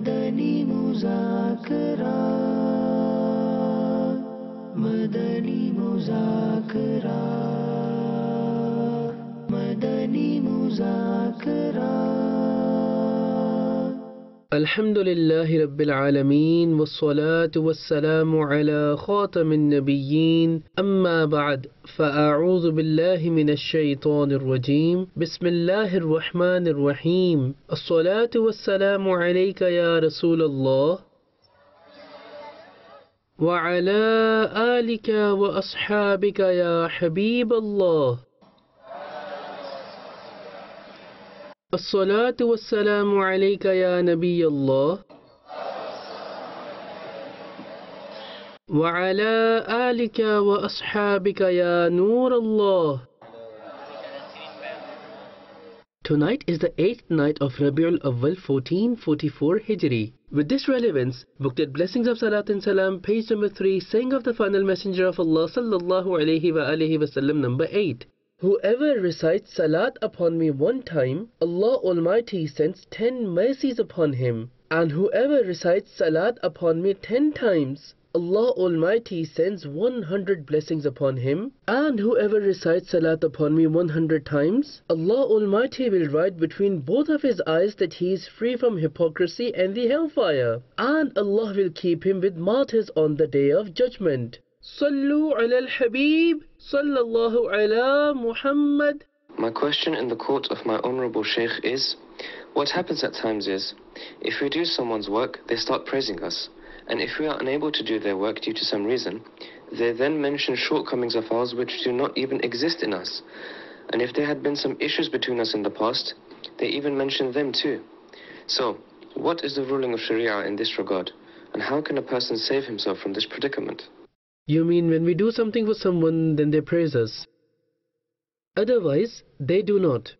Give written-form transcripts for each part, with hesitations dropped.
Madani Muzakara, Madani Muzakara, Madani Muzakara. الحمد لله رب العالمين والصلاة والسلام على خاتم النبيين أما بعد فأعوذ بالله من الشيطان الرجيم بسم الله الرحمن الرحيم الصلاة والسلام عليك يا رسول الله وعلى آلك وأصحابك يا حبيب الله الصلاة والسلام عليك يا نبي الله وعلى آلك وأصحابك يا نور الله. Tonight is the 8th night of Rabiul Awwal 1444 Hijri. With this relevance, booked at Blessings of Salat and Salam, page number 3, saying of the final messenger of Allah sallallahu alayhi wa alihi wasallam, number 8. Whoever recites salat upon me one time, Allah Almighty sends 10 mercies upon him. And whoever recites salat upon me 10 times, Allah Almighty sends 100 blessings upon him. And whoever recites salat upon me 100 times, Allah Almighty will write between both of his eyes that he is free from hypocrisy and the hellfire. And Allah will keep him with martyrs on the day of judgment. Sallu ala al-Habib, sallallahu ala Muhammad. My question in the court of my honorable Sheikh is, what happens at times is, if we do someone's work, they start praising us. And if we are unable to do their work due to some reason, they then mention shortcomings of ours which do not even exist in us. And if there had been some issues between us in the past, they even mention them too. So, what is the ruling of Sharia in this regard? And how can a person save himself from this predicament? You mean when we do something for someone, then they praise us? Otherwise, they do not.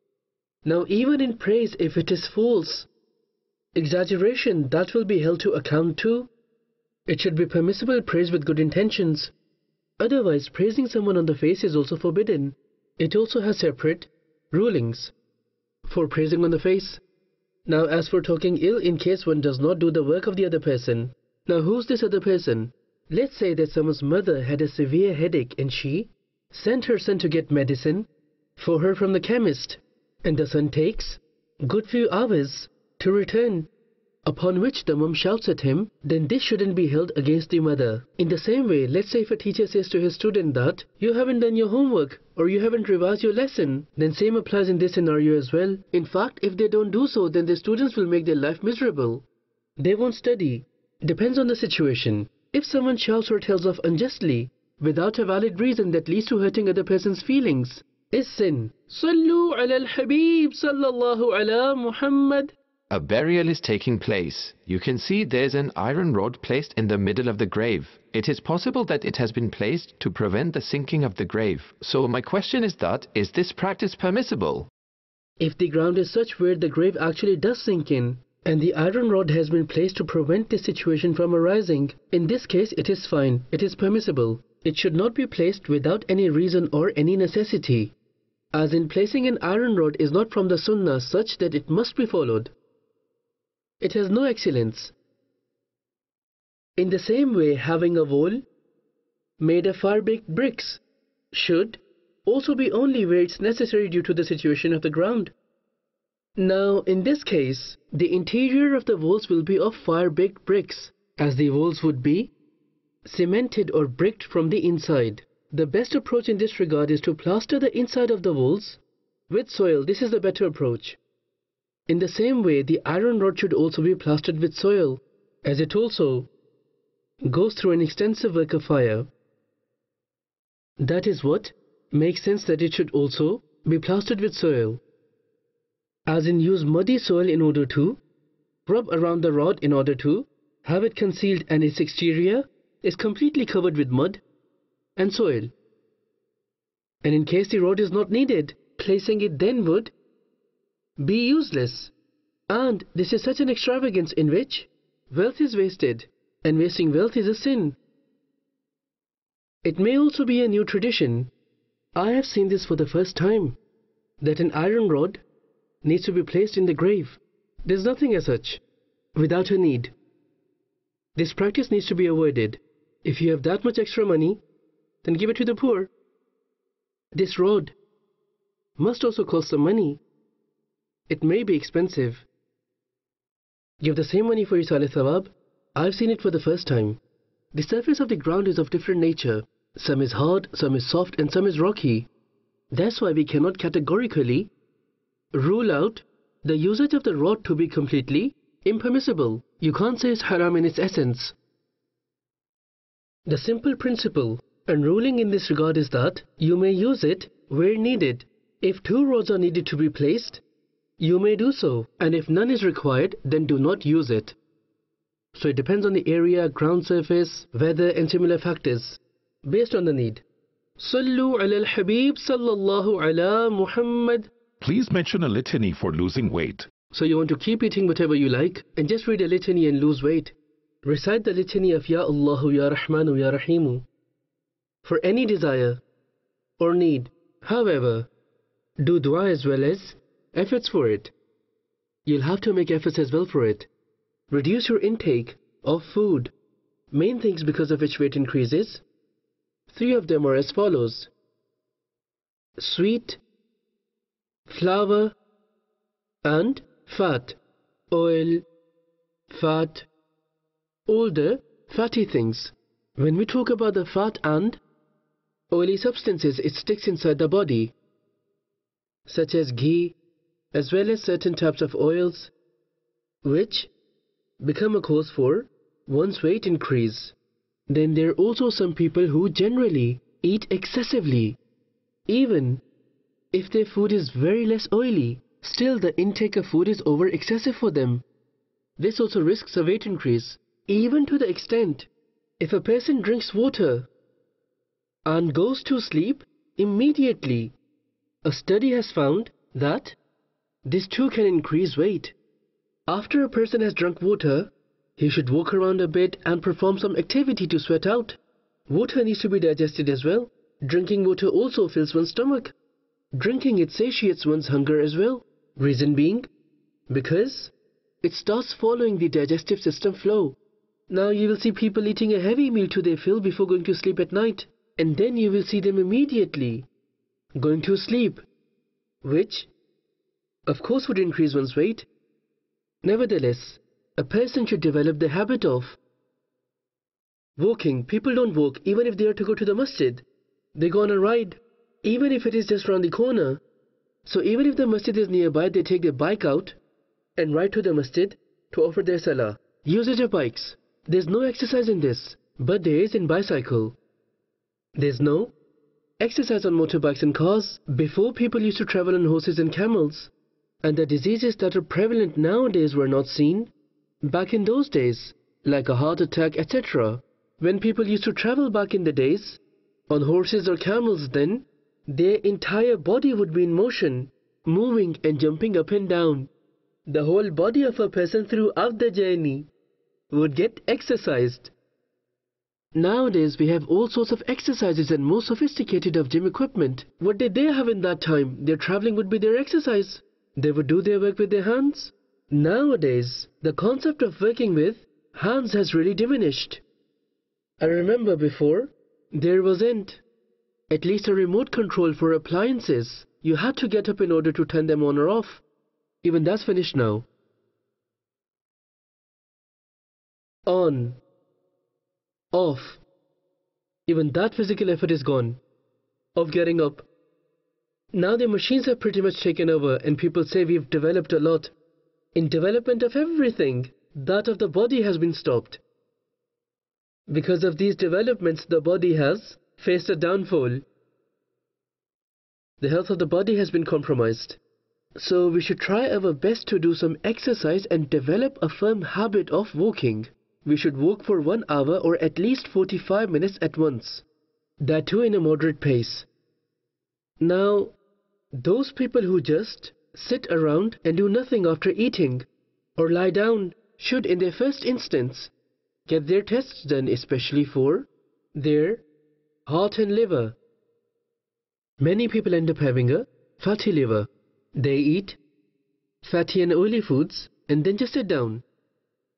Now even in praise, if it is false, exaggeration, that will be held to account too. It should be permissible praise with good intentions. Otherwise, praising someone on the face is also forbidden. It also has separate rulings for praising on the face. Now as for talking ill in case one does not do the work of the other person. Now who's this other person? Let's say that someone's mother had a severe headache and she sent her son to get medicine for her from the chemist, and the son takes good few hours to return, upon which the mom shouts at him, then this shouldn't be held against the mother. In the same way, let's say if a teacher says to his student that you haven't done your homework or you haven't revised your lesson, then same applies in this scenario as well. In fact, if they don't do so, then the students will make their life miserable. They won't study. Depends on the situation. If someone shouts or tells off unjustly, without a valid reason that leads to hurting other person's feelings, is sin. Sallu ala al-Habib, sallallahu ala Muhammad. A burial is taking place. You can see there's an iron rod placed in the middle of the grave. It is possible that it has been placed to prevent the sinking of the grave. So my question is that, is this practice permissible? If the ground is such where the grave actually does sink in, and the iron rod has been placed to prevent this situation from arising, in this case it is fine, it is permissible. It should not be placed without any reason or any necessity, as in placing an iron rod is not from the sunnah such that it must be followed. It has no excellence. In the same way, having a wall made of fire-baked bricks should also be only where it's necessary due to the situation of the ground. Now, in this case, the interior of the walls will be of fire-baked bricks, as the walls would be cemented or bricked from the inside. The best approach in this regard is to plaster the inside of the walls with soil. This is the better approach. In the same way, the iron rod should also be plastered with soil, as it also goes through an extensive work of fire. That is what makes sense that it should also be plastered with soil. As in use muddy soil in order to rub around the rod in order to have it concealed, and its exterior is completely covered with mud and soil. And in case the rod is not needed, placing it then would be useless. And this is such an extravagance in which wealth is wasted, and wasting wealth is a sin. It may also be a new tradition. I have seen this for the first time, that an iron rod needs to be placed in the grave. There's nothing as such. without a need. This practice needs to be avoided. If you have that much extra money, then give it to the poor. This rod must also cost some money. It may be expensive. Give the same money for your salih thawab. I've seen it for the first time. The surface of the ground is of different nature. Some is hard, some is soft, and some is rocky. That's why we cannot categorically rule out the usage of the rod to be completely impermissible. You can't say it's haram in its essence. The simple principle and ruling in this regard is that you may use it where needed. If 2 rods are needed to be placed, you may do so, and if none is required, then do not use it. So it depends on the area, ground surface, weather, and similar factors, based on the need. Sallu ala al-Habib sallallahu ala Muhammad. Please mention a litany for losing weight. So you want to keep eating whatever you like and just read a litany and lose weight. Recite the litany of Ya Allahu, Ya Rahmanu, Ya Rahimu for any desire or need. However, do dua as well as efforts for it. You'll have to make efforts as well for it. Reduce your intake of food. Main things because of which weight increases. 3 of them are as follows: sweet, flour, and fat. Oil, fat, all the fatty things. When we talk about the fat and oily substances, it sticks inside the body, such as ghee, as well as certain types of oils, which become a cause for one's weight increase. Then there are also some people who generally eat excessively. Even if their food is very less oily, still the intake of food is over excessive for them. This also risks a weight increase, even to the extent if a person drinks water and goes to sleep immediately. A study has found that this too can increase weight. After a person has drunk water, he should walk around a bit and perform some activity to sweat out. Water needs to be digested as well. Drinking water also fills one's stomach. Drinking it satiates one's hunger as well. Reason being, because it starts following the digestive system flow. Now you will see people eating a heavy meal to their fill before going to sleep at night, and then you will see them immediately going to sleep, which of course would increase one's weight. Nevertheless, a person should develop the habit of walking. People don't walk even if they are to go to the masjid. They go on a ride, even if it is just around the corner. So even if the masjid is nearby, they take their bike out and ride to the masjid to offer their salah. Usage of bikes. There's no exercise in this, but there is in bicycle. There's no exercise on motorbikes and cars. Before, people used to travel on horses and camels, and the diseases that are prevalent nowadays were not seen back in those days, like a heart attack, etc. When people used to travel back in the days on horses or camels, then their entire body would be in motion, moving and jumping up and down. The whole body of a person throughout the journey would get exercised. Nowadays we have all sorts of exercises and more sophisticated of gym equipment. What did they have in that time? Their traveling would be their exercise. They would do their work with their hands. Nowadays, the concept of working with hands has really diminished. I remember before, there wasn't at least a remote control for appliances. You had to get up in order to turn them on or off. Even that's finished now. On, off. Even that physical effort is gone, of getting up. Now the machines have pretty much taken over, and people say we've developed a lot. In development of everything, that of the body has been stopped. Because of these developments, the body has faced a downfall. The health of the body has been compromised. So we should try our best to do some exercise and develop a firm habit of walking. We should walk for 1 hour or at least 45 minutes at once. That too in a moderate pace. Now, those people who just sit around and do nothing after eating or lie down should in their first instance get their tests done, especially for their heart and liver. Many people end up having a fatty liver. They eat fatty and oily foods and then just sit down.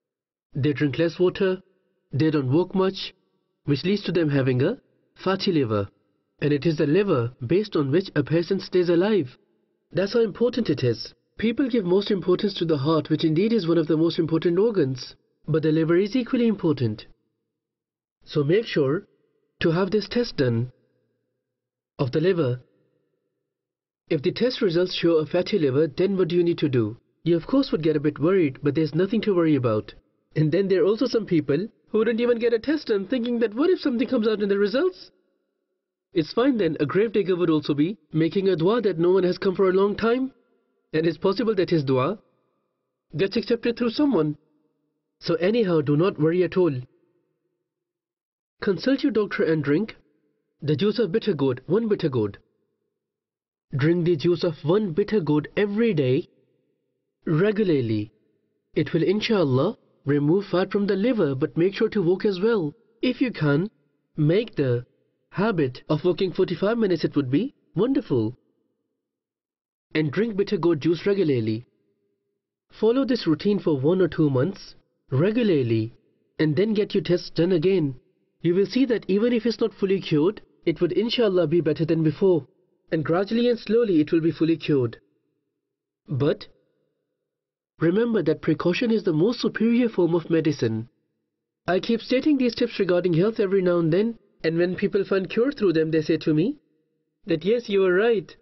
They drink less water, they don't walk much, which leads to them having a fatty liver. And it is the liver based on which a person stays alive. That's how important it is. People give most importance to the heart, which indeed is one of the most important organs. But the liver is equally important. So make sure to have this test done of the liver. If the test results show a fatty liver, then what do you need to do? You of course would get a bit worried, but there's nothing to worry about. And then there are also some people who wouldn't even get a test done, thinking that what if something comes out in the results? It's fine then. A gravedigger would also be making a dua that no one has come for a long time, and it's possible that his dua gets accepted through someone. So anyhow, do not worry at all. Consult your doctor and drink the juice of bitter gourd, 1 bitter gourd. Drink the juice of 1 bitter gourd every day, regularly. It will inshallah remove fat from the liver, but make sure to walk as well. If you can, make the habit of walking 45 minutes, it would be wonderful. And drink bitter gourd juice regularly. Follow this routine for 1 or 2 months, regularly, and then get your tests done again. You will see that even if it's not fully cured, it would inshallah be better than before, and gradually and slowly it will be fully cured. But remember that precaution is the most superior form of medicine. I keep stating these tips regarding health every now and then, and when people find cure through them, they say to me that yes, you are right.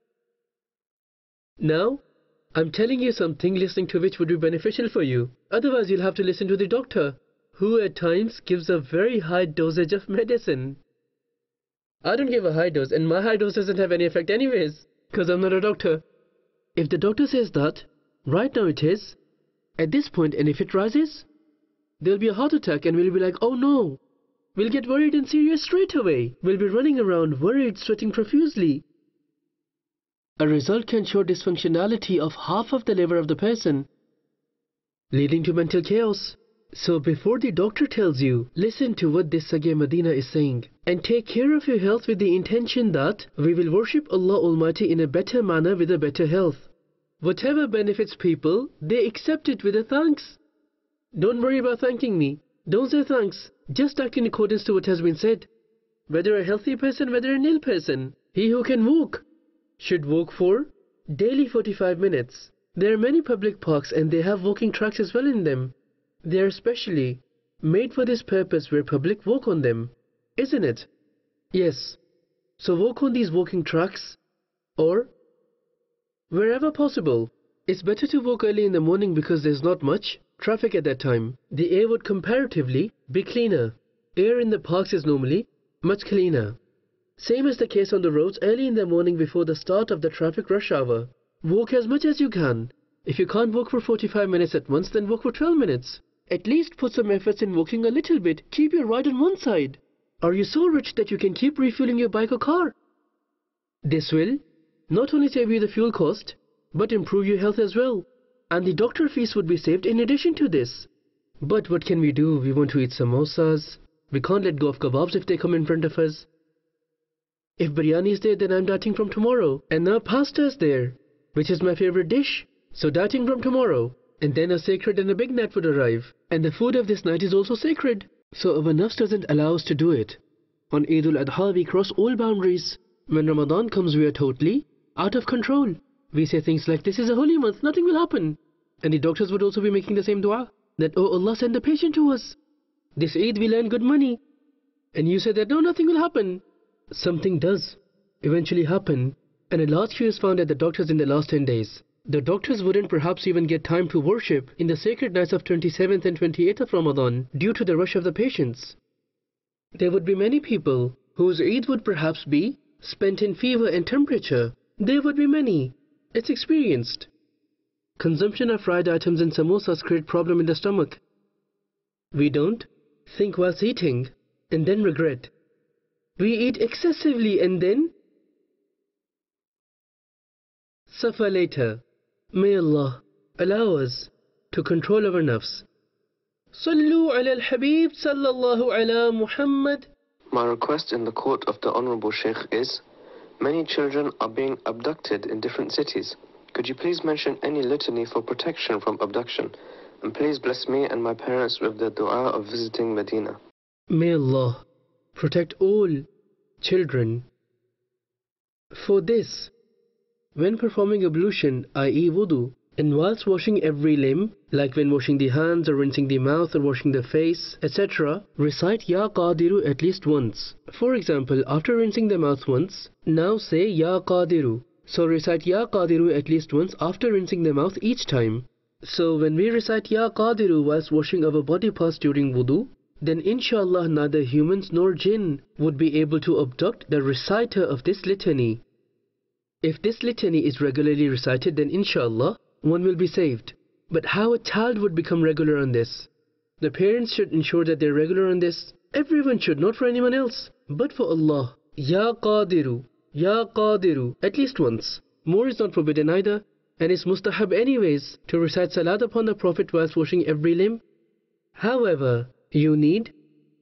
Now, I'm telling you something, listening to which would be beneficial for you. Otherwise, you'll have to listen to the doctor, who at times gives a very high dosage of medicine. I don't give a high dose, and my high dose doesn't have any effect anyways, because I'm not a doctor. If the doctor says that, right now it is, at this point, and if it rises, there'll be a heart attack and we'll be like, oh no. We'll get worried and serious straight away. We'll be running around worried, sweating profusely. A result can show dysfunctionality of half of the liver of the person, leading to mental chaos. So before the doctor tells you, listen to what this Sage Medina is saying, and take care of your health with the intention that we will worship Allah Almighty in a better manner with a better health. Whatever benefits people, they accept it with a thanks. Don't worry about thanking me. Don't say thanks. Just act in accordance to what has been said. Whether a healthy person, whether an ill person, he who can walk should walk for daily 45 minutes. There are many public parks and they have walking tracks as well in them. They are specially made for this purpose where public walk on them, isn't it? Yes. So walk on these walking tracks, or wherever possible. It's better to walk early in the morning because there's not much traffic at that time. The air would comparatively be cleaner. Air in the parks is normally much cleaner. Same is the case on the roads early in the morning before the start of the traffic rush hour. Walk as much as you can. If you can't walk for 45 minutes at once, then walk for 12 minutes. At least put some efforts in walking a little bit. Keep your ride on one side. Are you so rich that you can keep refueling your bike or car? This will not only save you the fuel cost, but improve your health as well. And the doctor fees would be saved in addition to this. But what can we do? We want to eat samosas. We can't let go of kebabs if they come in front of us. If biryani is there, then I'm dieting from tomorrow. And now pasta is there, which is my favorite dish. So dieting from tomorrow. And then a sacred and a big night would arrive. And the food of this night is also sacred. So our nafs doesn't allow us to do it. On Eid al-Adha we cross all boundaries. When Ramadan comes we are totally out of control. We say things like, this is a holy month, nothing will happen. And the doctors would also be making the same dua, that, oh Allah, send a patient to us. This Eid we'll earn good money. And you say that, no, nothing will happen. Something does eventually happen. And a large queue is found at the doctors in the last 10 days. The doctors wouldn't perhaps even get time to worship in the sacred nights of 27th and 28th of Ramadan due to the rush of the patients. There would be many people whose Eid would perhaps be spent in fever and temperature. There would be many. It's experienced. Consumption of fried items and samosas create problem in the stomach. We don't think whilst eating and then regret. We eat excessively and then suffer later. May Allah allow us to control our nafs. Sallu ala al-Habib sallallahu ala Muhammad. My request in the court of the Honorable Sheikh is, many children are being abducted in different cities. Could you please mention any litany for protection from abduction? And please bless me and my parents with the dua of visiting Medina. May Allah protect all children. For this, when performing ablution, i.e. wudu, and whilst washing every limb, like when washing the hands or rinsing the mouth or washing the face, etc., recite Ya Qadiru at least once. For example, after rinsing the mouth once, now say Ya Qadiru. So recite Ya Qadiru at least once after rinsing the mouth each time. So when we recite Ya Qadiru whilst washing our body parts during wudu, then inshallah neither humans nor jinn would be able to abduct the reciter of this litany. If this litany is regularly recited, then inshallah one will be saved. But how a child would become regular on this? The parents should ensure that they're regular on this. Everyone should, not for anyone else, but for Allah. Ya Qadiru, Ya Qadiru, at least once. More is not forbidden either, and it's mustahab anyways to recite salat upon the Prophet whilst washing every limb. However, you need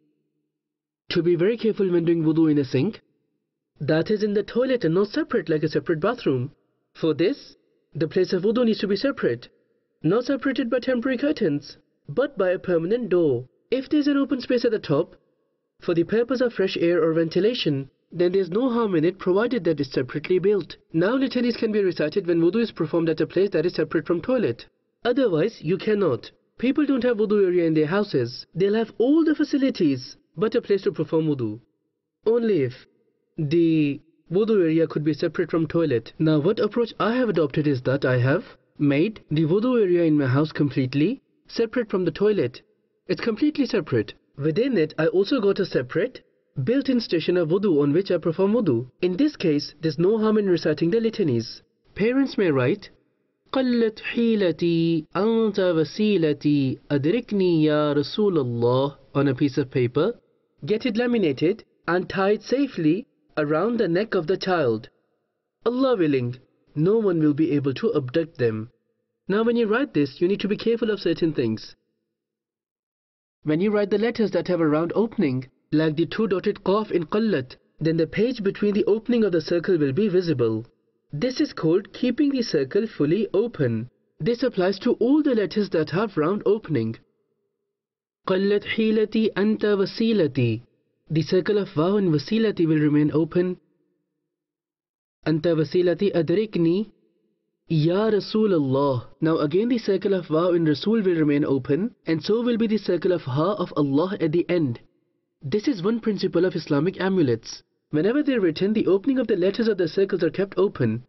to be very careful when doing wudu in a sink. That is in the toilet and not separate like a separate bathroom. For this, the place of wudu needs to be separate. Not separated by temporary curtains, but by a permanent door. If there's an open space at the top, for the purpose of fresh air or ventilation, then there's no harm in it provided that it's separately built. Now litanies can be recited when wudu is performed at a place that is separate from toilet. Otherwise, you cannot. People don't have wudu area in their houses. They'll have all the facilities, but a place to perform wudu. Only if the wudu area could be separate from toilet. Now what approach I have adopted is that I have made the wudu area in my house completely separate from the toilet. It's completely separate. Within it, I also got a separate built-in station of wudu on which I perform wudu. In this case, there's no harm in reciting the litanies. Parents may write, قلت حيلتي أنت وسيلتي أدركني يا رسول الله on a piece of paper, get it laminated and tied safely around the neck of the child. Allah willing, no one will be able to abduct them. Now when you write this, you need to be careful of certain things. When you write the letters that have a round opening, like the two dotted qaf in qallat, then the page between the opening of the circle will be visible. This is called keeping the circle fully open. This applies to all the letters that have round opening. قلت حيلتي أنت وسيلتي. The circle of Vaw and Wasilati will remain open. Anta Wasilati Adrikni Ya Rasulullah. Now again the circle of Vaw in Rasul will remain open, and so will be the circle of Ha of Allah at the end. This is one principle of Islamic amulets. Whenever they are written, the opening of the letters of the circles are kept open.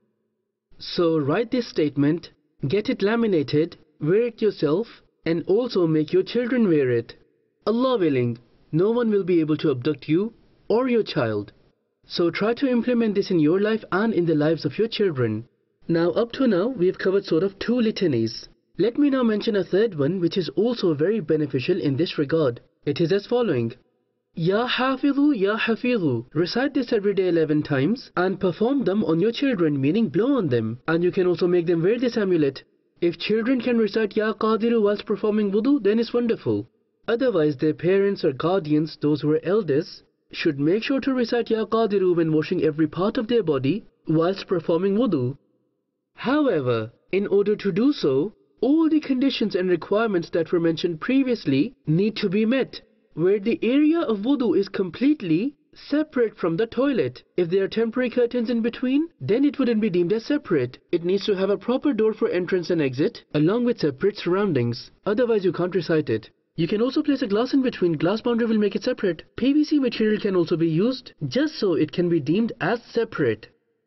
So write this statement, get it laminated, wear it yourself, and also make your children wear it. Allah willing, no one will be able to abduct you or your child. So try to implement this in your life and in the lives of your children. Now up to now we have covered sort of 2 litanies. Let me now mention a third one which is also very beneficial in this regard. It is as following. Ya Hafidhu, Ya Hafidhu. Recite this every day 11 times and perform them on your children, meaning blow on them. And you can also make them wear this amulet. If children can recite Ya Qadiru whilst performing wudu, then it's wonderful. Otherwise, their parents or guardians, those who are elders, should make sure to recite Ya Qadiru when washing every part of their body whilst performing wudu. However, in order to do so, all the conditions and requirements that were mentioned previously need to be met, where the area of wudu is completely separate from the toilet. If there are temporary curtains in between, then it wouldn't be deemed as separate. It needs to have a proper door for entrance and exit, along with separate surroundings. Otherwise, you can't recite it. You can also place a glass in between. Glass boundary will make it separate. PVC material can also be used, just so it can be deemed as separate.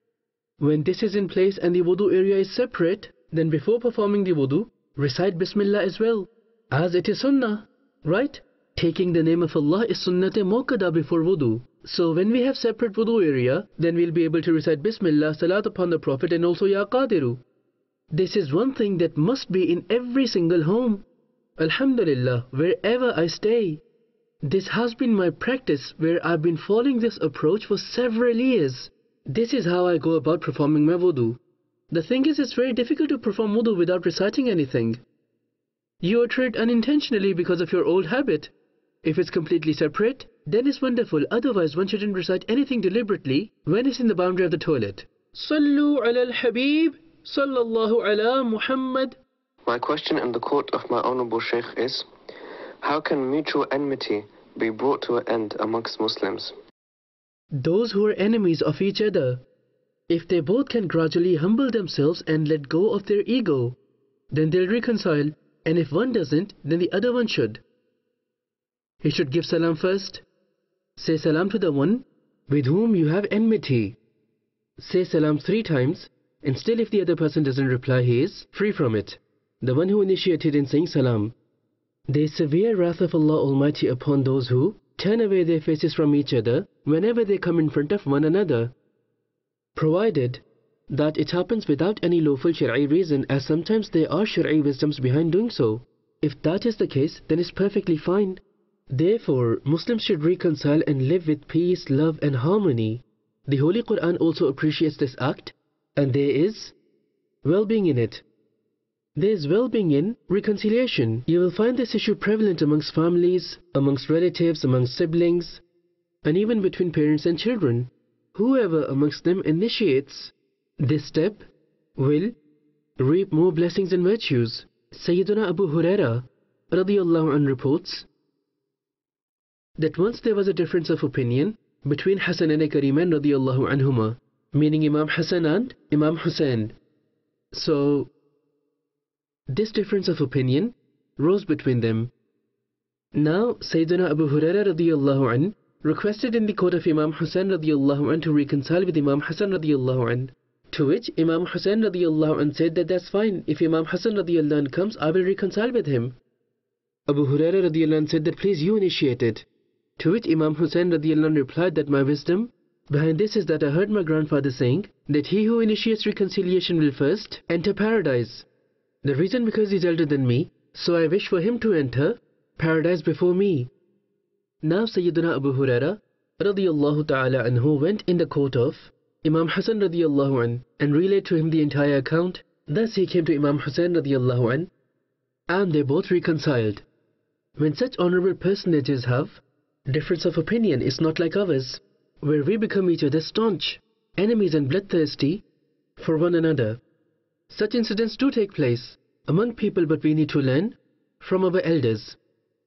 When this is in place and the wudu area is separate, then before performing the wudu, recite Bismillah as well, as it is sunnah, right? Taking the name of Allah is sunnat-e muakkada before wudu. So when we have separate wudu area, then we'll be able to recite Bismillah, Salat upon the Prophet, and also Ya Qadiru. This is one thing that must be in every single home. Alhamdulillah, wherever I stay. This has been my practice, where I've been following this approach for several years. This is how I go about performing my wudu. The thing is, it's very difficult to perform wudu without reciting anything. You utter it unintentionally because of your old habit. If it's completely separate, then it's wonderful. Otherwise, one shouldn't recite anything deliberately when it's in the boundary of the toilet. Sallu ala al-Habib, sallallahu ala Muhammad. My question in the court of my Honorable Sheikh is, how can mutual enmity be brought to an end amongst Muslims? Those who are enemies of each other, if they both can gradually humble themselves and let go of their ego, then they'll reconcile, and if one doesn't, then the other one should. He should give salam first. Say salam to the one with whom you have enmity. Say salam 3 times, and still if the other person doesn't reply, he is free from it. The one who initiated in saying salam. There is severe wrath of Allah Almighty upon those who turn away their faces from each other whenever they come in front of one another, provided that it happens without any lawful Shari'i reason, as sometimes there are Shari'i wisdoms behind doing so. If that is the case, then it's perfectly fine. Therefore, Muslims should reconcile and live with peace, love and harmony. The Holy Quran also appreciates this act, and there is well-being in it. There is well-being in reconciliation. You will find this issue prevalent amongst families, amongst relatives, amongst siblings, and even between parents and children. Whoever amongst them initiates this step will reap more blessings and virtues. Sayyiduna Abu Huraira radiyallahu anhu reports that once there was a difference of opinion between Hassan and Kariman radiyallahu anhuma, meaning Imam Hassan and Imam Hussain. So this difference of opinion rose between them. Now Sayyiduna Abu Huraira radiyallahu anhu requested in the court of Imam Hussain radiyallahu anhu to reconcile with Imam Hassan radiyallahu anhu. To which Imam Hussain radiyallahu anhu said that that's fine. If Imam Hassan radiyallahu anhu comes, I will reconcile with him. Abu Huraira radiyallahu anhu said that please you initiate it. To which Imam Hussain radiyallahu anhu replied that my wisdom behind this is that I heard my grandfather saying that he who initiates reconciliation will first enter paradise. The reason because he's elder than me, so I wish for him to enter paradise before me. Now Sayyiduna Abu Huraira radiyallahu ta'ala anhu went in the court of Imam Hassan radiyallahu anhu and relayed to him the entire account. Thus he came to Imam Hussain radiyallahu anhu, and they both reconciled. When such honorable personages have difference of opinion, it's not like ours, where we become each other's staunch enemies and bloodthirsty for one another. Such incidents do take place among people, but we need to learn from our elders.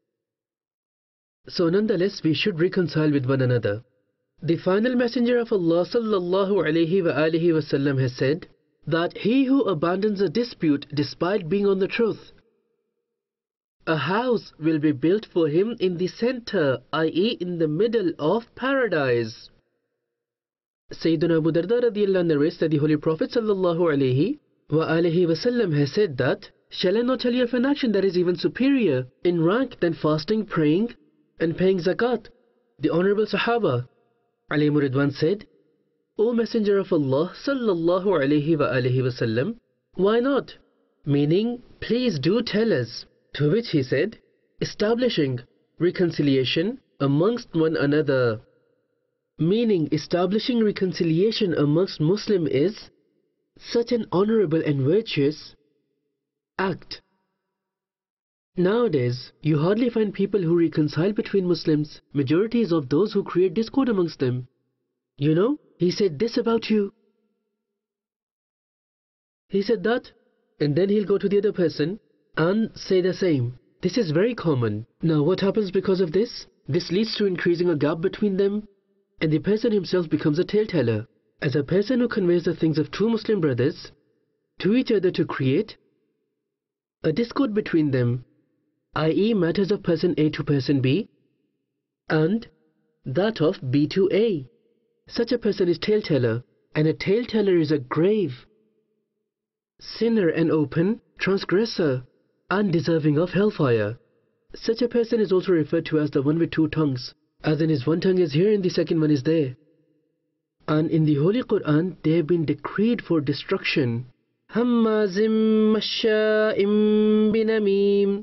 So nonetheless, we should reconcile with one another. The final messenger of Allah sallallahu alayhi wa alihi wasallam has said that he who abandons a dispute despite being on the truth, a house will be built for him in the center, i.e. in the middle of paradise. Sayyidina Abu Darda radiyallahu anhu narrates that the Holy Prophet sallallahu alayhi wa alihi wasallam has said that, shall I not tell you of an action that is even superior in rank than fasting, praying and paying zakat? The Honorable Sahaba alayhi Ridwan said, O Messenger of Allah sallallahu alayhi wa alihi wasallam, why not? Meaning, please do tell us. To which he said, establishing reconciliation amongst one another. Meaning, establishing reconciliation amongst Muslims is such an honorable and virtuous act. Nowadays, you hardly find people who reconcile between Muslims. Majority is of those who create discord amongst them. You know, he said this about you. He said that, and then he'll go to the other person and say the same. This is very common. Now what happens because of this? This leads to increasing a gap between them, and the person himself becomes a tale-teller. As a person who conveys the things of two Muslim brothers to each other to create a discord between them, i.e. matters of person A to person B and that of B to A. Such a person is tale-teller, and a tale-teller is a grave sinner and open transgressor, undeserving of hellfire. Such a person is also referred to as the one with two tongues, as in his one tongue is here and the second one is there. And in the Holy Quran, they have been decreed for destruction. Hammazim masha'im binamim.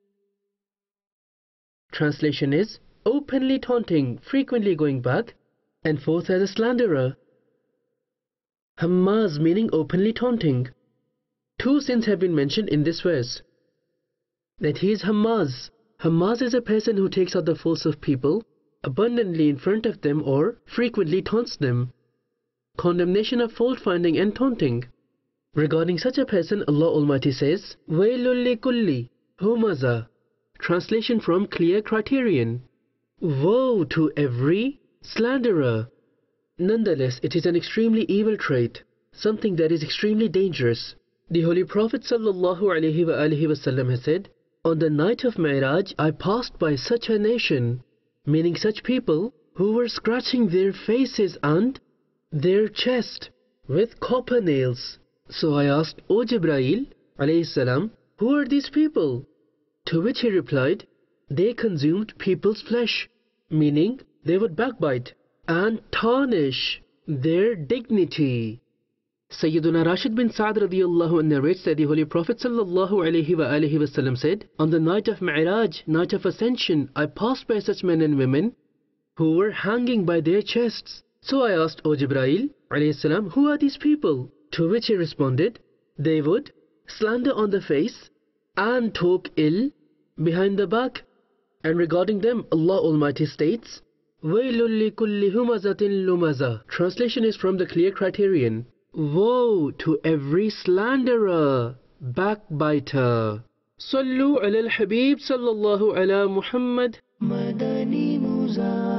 Translation is, openly taunting, frequently going back and forth as a slanderer. Hammaz meaning openly taunting. Two sins have been mentioned in this verse. That he is Hammaz. Hammaz is a person who takes out the faults of people abundantly in front of them or frequently taunts them. Condemnation of fault finding and taunting. Regarding such a person, Allah Almighty says, Wailul likulli humaza. Translation from Clear Criterion. Woe to every slanderer. Nonetheless, it is an extremely evil trait, something that is extremely dangerous. The Holy Prophet ﷺ has said, on the night of Mi'raj, I passed by such a nation, meaning such people who were scratching their faces and their chest with copper nails. So I asked, O Jibreel alayhi, who are these people? To which he replied, they consumed people's flesh, meaning they would backbite and tarnish their dignity. Sayyiduna Rashid bin Sa'd radiyallahu anhu narrates that the Holy Prophet sallallahu alayhi wa said, on the night of Mi'raj, night of Ascension, I passed by such men and women who were hanging by their chests. So I asked, O Jibreel alayhi, who are these people? To which he responded, they would slander on the face and talk ill behind the back. And regarding them, Allah Almighty states, Wailul likulli humazatin lumaza. Translation is from the Clear Criterion. Woe to every slanderer, backbiter. Sallu ala al-Habib sallallahu ala Muhammad. Madani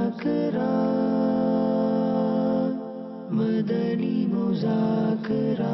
Muzakara, Madani Muzakara.